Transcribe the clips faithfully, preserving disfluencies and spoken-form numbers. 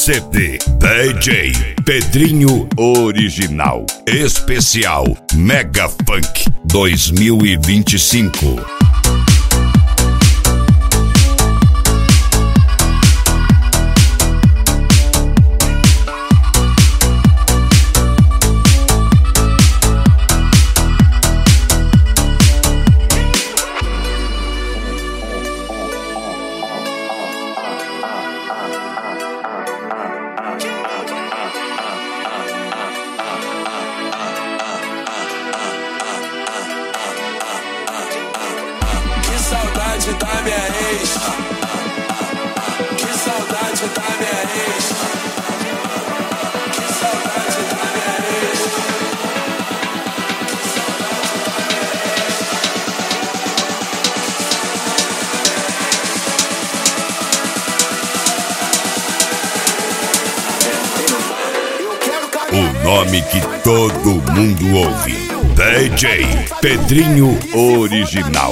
C D D J Pedrinho Original Especial Mega Funk dois mil e vinte e cinco. Saudade da minha ex. Que saudade da minha ex. Que saudade da minha ex. O nome que todo mundo ouve: D J Pedrinho Original.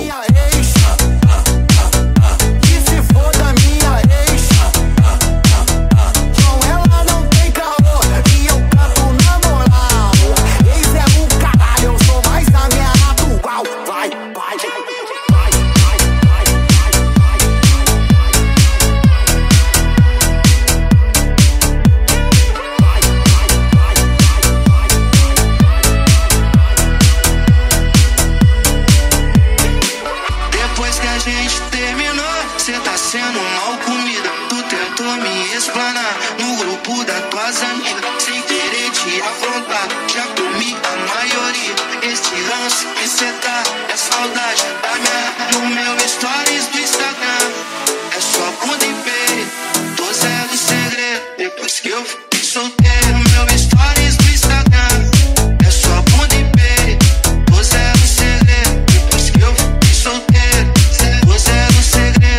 Sendo mal comida, tu tentou me explanar no grupo das tuas amigas, sem querer te afrontar. Já comi a maioria, este ranço que cê tá é saudade da minha. No meu stories do Instagram é só bunda e peito, tô zero segredo. Depois que eu fiquei solteiro, meu stories do Instagram é só bunda e peito, tô zero segredo. Depois que eu fiquei solteiro, tô zero segredo.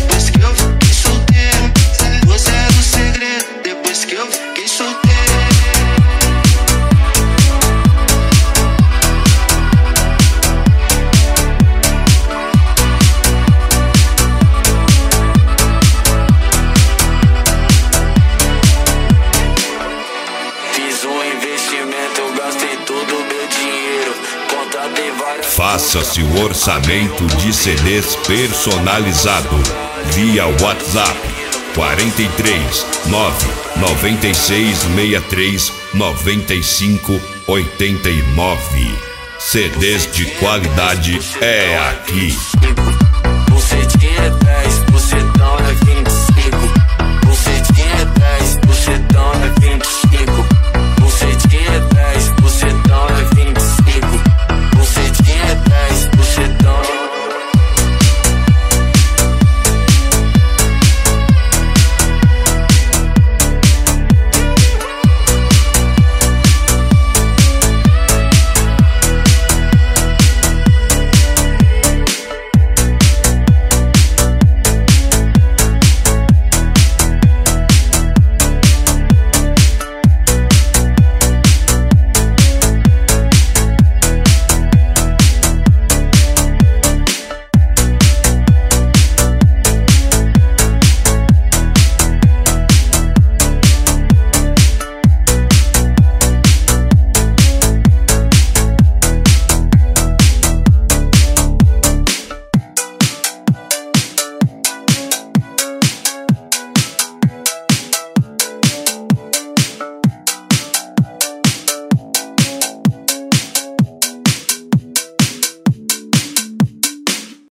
Faça-se o orçamento de C Ds personalizado via WhatsApp quarenta e três, nove nove seis, seis três, nove cinco oito nove. C Ds de qualidade é aqui.